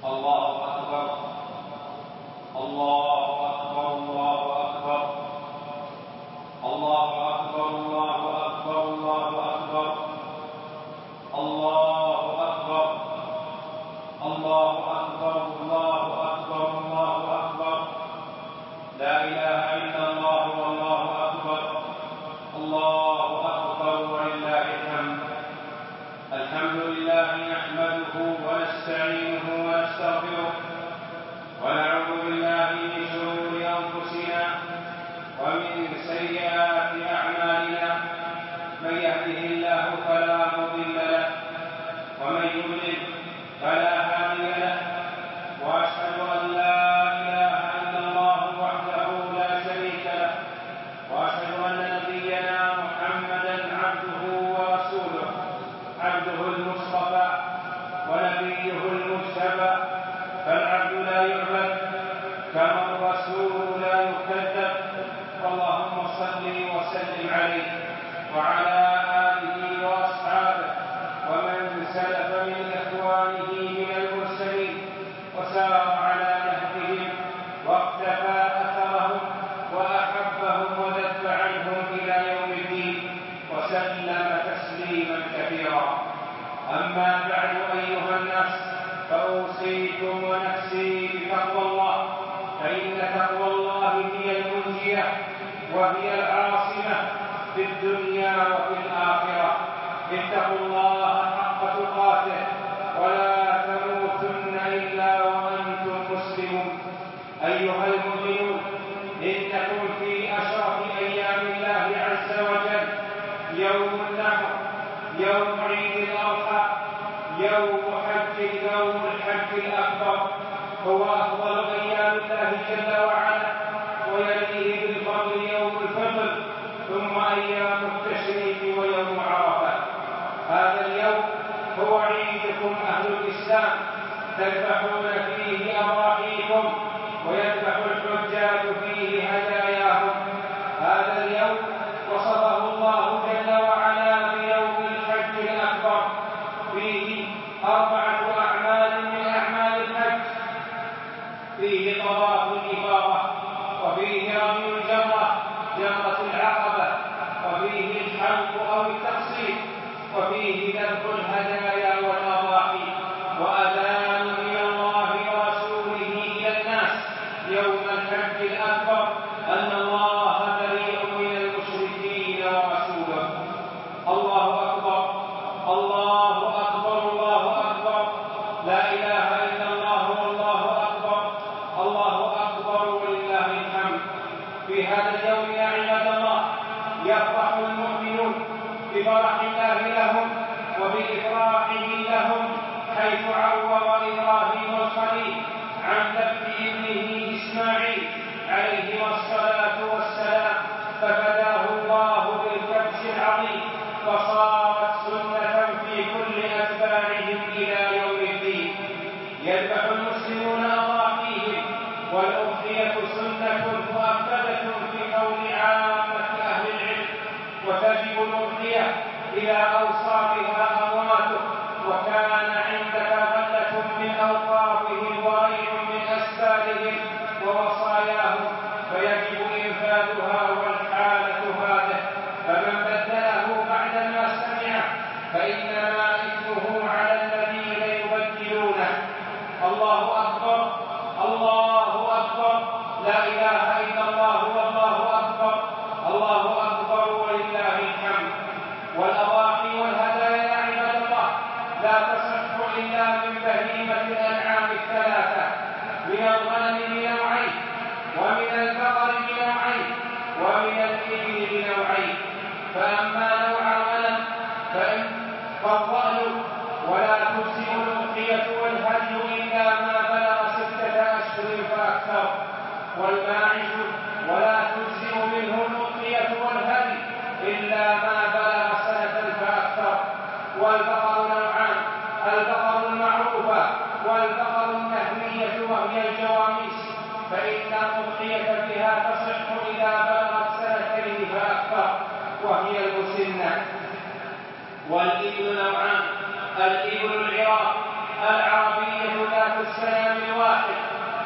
الله أكبر الله أكبر الله أكبر الله أكبر الله أكبر الله أكبر الله أكبر الله أكبر الله أكبر الله أكبر لا إله إلا الله والله أكبر الله أكبر ولله الحمد. الحمد لله نحمده ونستعينه ونستغفره ونعوذ بالله من شرور أنفسنا ومن سيئات أعمالنا. من يهده الله فلا مضل له ومن يضلل فلا هادي له وأشهد أن لا إله إلا الله وحده لا شريك له وأشهد أن نبينا محمدا عبده ورسوله عبده المصطفى ونبيه المجتبى. فالعبد لا يعبد كما الرسول لا يكذب. اللهم صل وسلم عليه وعلى آله وأصحابه ومن سلف من إخوانه من المرسلين وسار على نهجهم واقتفى أثرهم وأحبهم وذب عنهم إلى يوم الدين وسلم تسليما كثيرا. أما بعد أيها الناس، فأوصيكم ونفسي بتقوى الله، فإن تقوى الله هي المنجية وهي العاصمة في الدنيا وفي الآخرة. اتقوا الله حق تقاته ولا تموتن إلا وأنتم مسلمون. أيها المؤمنون، إنكم في أشرف أيام الله عز وجل يوم النحر، يوم عيد الأضحى، يوم الحج الأكبر، هو أفضل أيام الله جل وعلا، ويليه بالفضل يوم الفطر، ثم أيام التشريق ويوم عرفة. هذا اليوم هو عيدكم أهل الإسلام، تذبحون فيه أضاحيكم ويذبح الحجاج فيه هداياهم. هذا اليوم وصفه الله جل وعلا بيوم الحج الأكبر، فيه 4 أعمال من أعمال الحج: فيه طواف الإفاضة، وفيه رمي الجمرة جمرة العقبة، وفيه الحلق أو التقصير، وفيه ذبح الهدايا والأضاحي، وأذان من الله ورسوله إلى الناس يوم الحج الأكبر أن الله بريء من المشركين ورسوله. الله أكبر الله أكبر الله أكبر لا إله إلا الله والله أكبر الله أكبر ولله الحمد. في هذا اليوم يا عباد الله يفرح المؤمنون بفرح الله لهم وبإفراحه لهم، حيث عوض إبراهيم الخليل عن ذبح ابنه إسماعيل عليه الصلاة والسلام، ففداه الله بالكبش العظيم، فصارت سنة في كل أتباعهم إلى يوم الدين. يذبح المسلمون أضاحيهم، والأضحية سنة مؤكدة في قول عامة أهل العلم، وتجب الأضحية إلى أوصافها أمواته، وكان عندك غلة من أوقافهم وريع من أسبالهم ووصاياهم، فيجب إنفاذها والحالة هذه. فمن بدله بعدما سمعه فإنما إثمه على الذين يبدلونه. الله أكبر الله أكبر لا إله إلا الله والله أكبر الله أكبر ولله الحمد. والأضاحي والهدايا يا عباد الله لا تصح إلا من بهيمة الأنعام الثلاثة: من الغنم بنوعين، ومن البقر بنوعين، ومن الإبل بنوعين. فأما نوع الغنم فالضأن، ولا تجزئ الأضحية والهدي إلا ما بلغ 6 أشهر فأكثر. والماعز ولا تجزئ منه الأضحية والهدي إلا ما بلغ 1 سنة فأكثر. والبقر نوعان: البقر المعروفة والبقر النهمية وهي الجواميس، فإن الأضحية بها تصح إذا بلغت 2 فأكثر وهي المسنة. والإبل نوعان: الإبل العراق العربية ذات السنة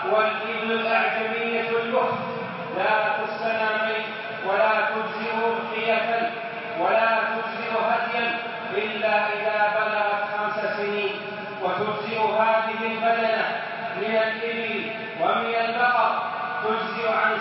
والإبل الأعجمية البخت ذات السنامين، ولا تجزئ أضحية ولا تجزئ هديا إلا إذا بلغت 5 سنين. وتجزئ هذه البدنة من الإبل ومن البقر، تجزئ عن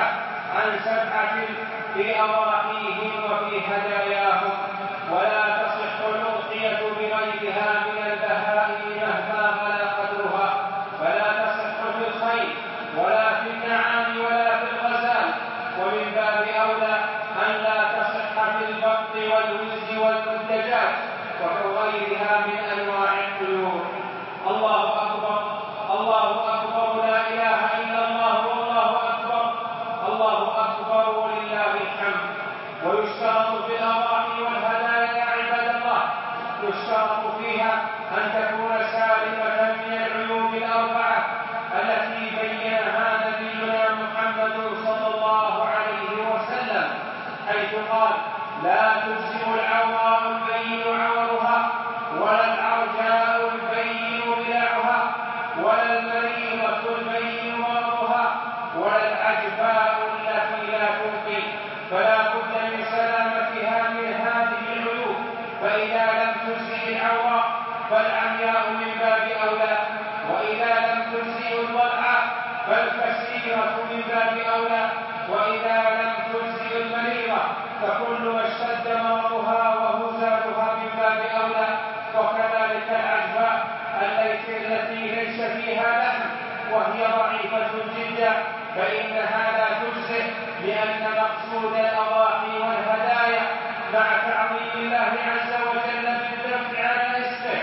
7 في أضاحيهم وفي هداياهم. ولا تصح الأضحية بغيرها من البهائم مهما بلغ قدرها، فلا تصح في الخيل ولا في النعام ولا في الغزال، ومن باب أولى أن لا تصح في البط والوز والمنتجات وغيرها من أنواع الطيور. الله أكبر، الله أكبر، لا إله إلا الله، والله أكبر، الله أكبر ولله الحمد. ويشترط في الأضاحي والهدايا يا عباد الله، يشترط فيها أن تكون سالمة من العيوب الأربعة التي بينها نبينا محمد صلى الله عليه وسلم، حيث قال: لا تجزئ العوراء البين عورها، ولا العرجاء البين ضلعها، ولا المريضة البين مرضها، ولا العجفاء التي لا تنقي، فلا بد من سلامتها من هذه العيوب. فإذا لم تجزئ العوراء فالعمياء من باب أولى، وإذا لم تجزئ الضلع فالكسيرة من باب أولى، وإذا لم تجزئ المريضة فكل ما اشتد مرضها وهزالها من باب أولى، وكذلك العجفاء التي ليس فيها لحم وهي ضعيفة جدا، فإنها لا تجزئ، لأن مقصود الأضاحي والهدايا مع تعظيم الله عز وجل بالذبح على اسمه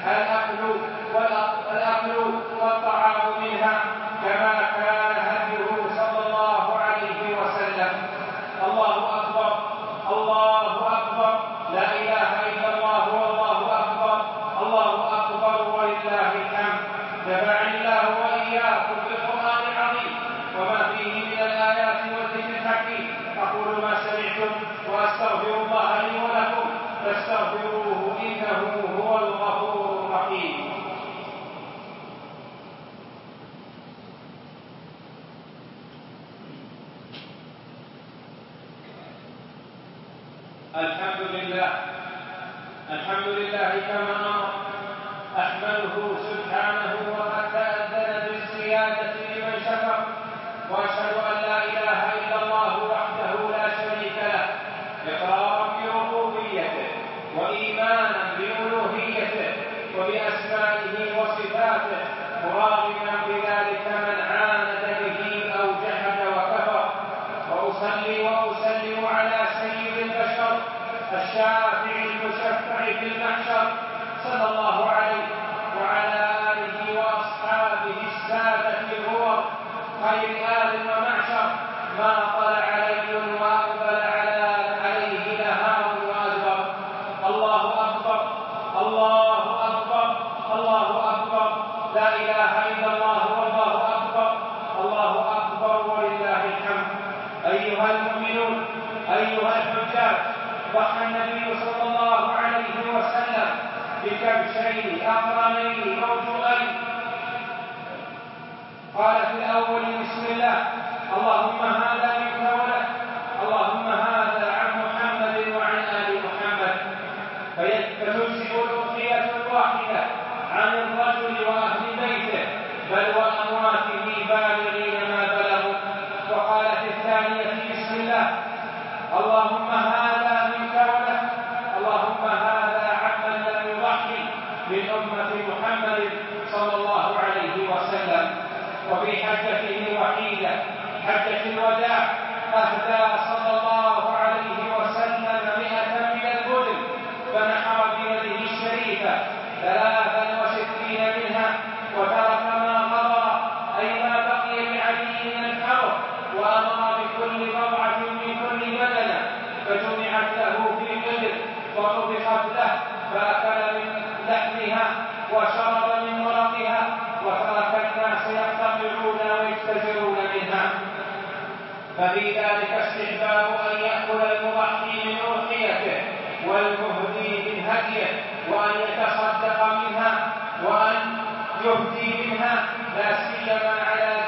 الأكل والطعام منها، كما كان هديه صلى الله عليه وسلم. الله أكبر، الله أكبر، لا إله إلا الله، والله أكبر، الله أكبر ولله الحمد. نفعني الله وإياكم بالقرآن العظيم وما فيه من الآيات والذكر الحكيم. أقول ما سمعتم وأستغفر الله لي ولكم فاستغفروه إنه هو الغفور الرحيم. الحمد لله كما أمر، أحمده سبحانه وقد تأذن بالزيادة لمن شكر، وأشهد أن لا إله إلا الله وحده لا شريك له، إقرارا بربوبيته وإيمانا بألوهيته وبأسمائه وصفاته، مراغما بذلك من عاند به أو جحد وكفر. وأصلي وأسلم على سيد البشر الشافع المشفع في المحشر، صلى الله عليه وعلى آله وأصحابه السادة الغرر، خير آل ومعشر، ما طلع ليل وأقبل عليه نهار وأدبر. الله أكبر، الله أكبر، الله أكبر، لا إله إلا الله، والله أكبر، الله أكبر ولله الحمد. أيها المؤمنون، أيها الحجاج، ضحى النبي صلى الله عليه وسلم بكبشين أقرنين موجودين. قال في الأول: بسم الله، اللهم هذا منك ولك، اللهم هذا عن محمد وعن آل محمد. فتجزئ الأضحية الواحدة عن الرجل وأهل بيته، بل وأمواته بالغين ما بلغوا. وقال في الثانية: بسم الله، اللهم هذا منك ولك، اللهم هذا عمن لم يضحي من أمة محمد صلى الله عليه وسلم. وفي حجته الوحيدة حجة الوداع أهدى صلى الله عليه وسلم 100 من البدن، فنحر بيده الشريفة 63 منها، وترك ما غبر، أي ما بقي لعلي من الحرب، وأمر بكل بضعة من كل بدنة فجمعت له في قدر وطبخت له، فأكل من لحمها وشرب من مرقها، وترك الناس يقتطعون ويستجرون منها. ففي ذلك استحباب أن يأكل المضحي من أضحيته والمهدي من هديه، وأن يتصدق منها وأن يهدي منها، لا سيما على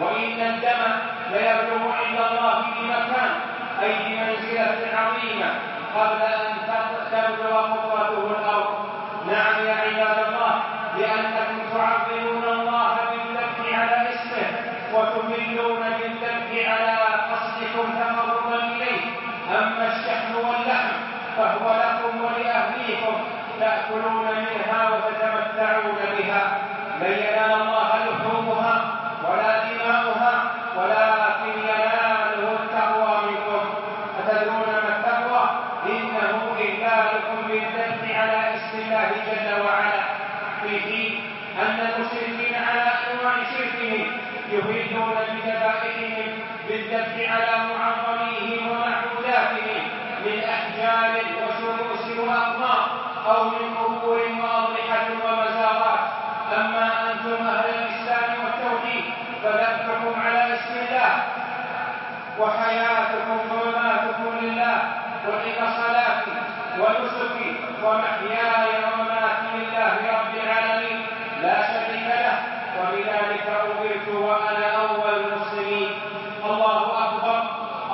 وإن الدم ليبلغ عند الله بمكان أي بمنزلة عظيمة قبل أن تبلغ قدرته الأرض. نعم يا عباد الله، لأنكم تعظمون الله بالذبح على اسمه وتملون بالذبح على قصدكم تقربا إليه. أما الشحم واللحم فهو لكم ولأهليكم تأكلون منها وتتمتعون بها. لن ينال الله لحومها ولا دماؤها ولكن يناله التقوى منكم. أتدرون ما التقوى؟ إنه إهلالكم بالذبح على اسم الله جل وعلا، في حين أن المشركين على أنواع شركهم يهلون بذبائحهم بالذبح على معظميهم ومعبوداتهم من أحجار وشموس وأقمار أو من قبور وأضرحة ومزارات. أما أنتم أهل الإسلام والتوحيد فذبحكم على اسم الله وحياتكم ومماتكم لله، وإن صلاتي ونسكي ومحياي ومماتي لله رب العالمين لا شريك له، وبذلك أمرت وأنا أول المسلمين. الله أكبر،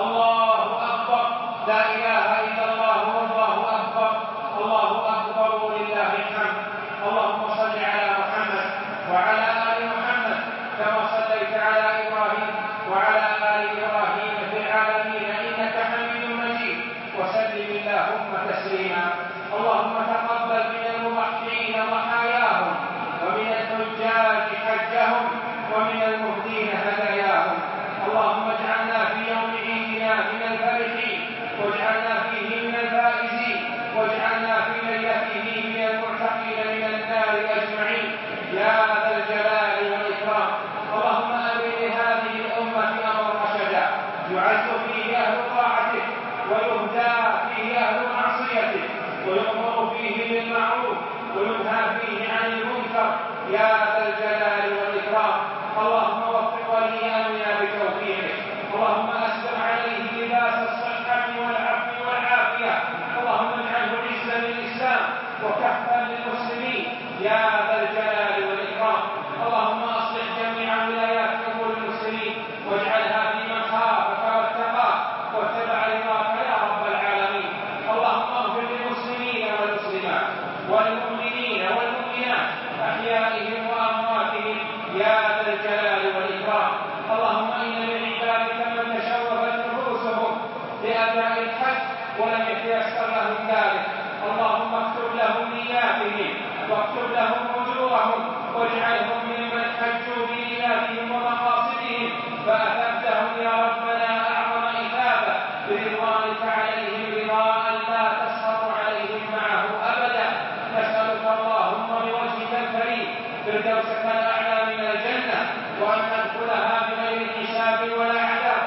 الله أكبر، لا إله إلا الله والله أكبر، الله أكبر ولله الحمد. اللهم صل على محمد وعلى آل محمد كما صليت على إبراهيم وعلى آل إبراهيم في العالمين إنك حميد مجيد، وسلم اللهم تسليما. اللهم تقبل من المضحين ضحاياهم ومن الحجاج حجهم ومن المهدين هداياهم. اللهم اجعلنا في يوم عيدنا من الفرحين، واجعلنا فيه من الفائزين، واجعلنا في ليلته من المعتقين من النار أجمعين يا ذا الجلال والإكرام. اللهم أرنا لهذه الأمة أمر رشدا يعز فيه أهل طاعته ويهدى فيه أهل معصيته، ويؤمر فيه بالمعروف وينهى فيه عن المنكر يا ذا الجلال والإكرام. اللهم وفق ولي أمرنا بتوفيقه، اللهم أسبغ عليه لباس الصحة والعفو والعافية، اللهم اجعله عزا للإسلام وكفا للمسلمين يا ذا الجلال والإكرام. اللهم أصلح جميع ولايات أمور المسلمين واجعلها في من خافك واتقاك واتبع رضاك يا رب العالمين. اللهم اغفر للمسلمين والمسلمات والمؤمنين والمؤمنات أحيائهم وأمواتهم يا ذا الجلال والإكرام. اللهم إن من عبادك من تشوفت نفوسهم لأداء الحج ولم يتيسر لهم ذلك، اللهم اكتب لهم نياتهم واكتب لهم أجورهم واجعلهم ممن حجوا بنياتهم ومقاصدهم فأثبتهم يا ربنا أعظم إثابة برضوانك عليهم رضاء لا تسخط عليهم معه أبدا. نسألك اللهم بوجهك الكريم فردوسك الأعلى من الجنة، وأن ندخلها بغير حساب ولا عذاب،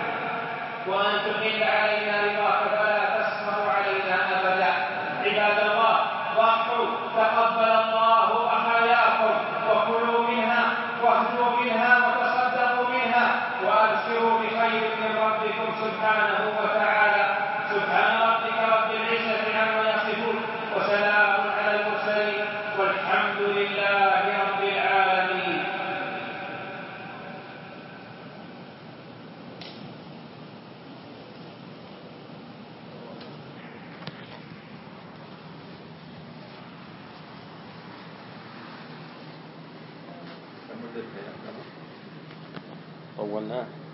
وأن تحل علينا رضاك فلا تسخط علينا أبدا. عباد الله، ضحوا تقبل الله ضحاياكم وكلوا منها واهدوا منها وتصدقوا منها وأبشروا بخير من ربكم سبحانه وتعالى. سبحان ربك رب العزة عما يصفون وسلام على المرسلين والحمد لله رب العالمين. طولناه.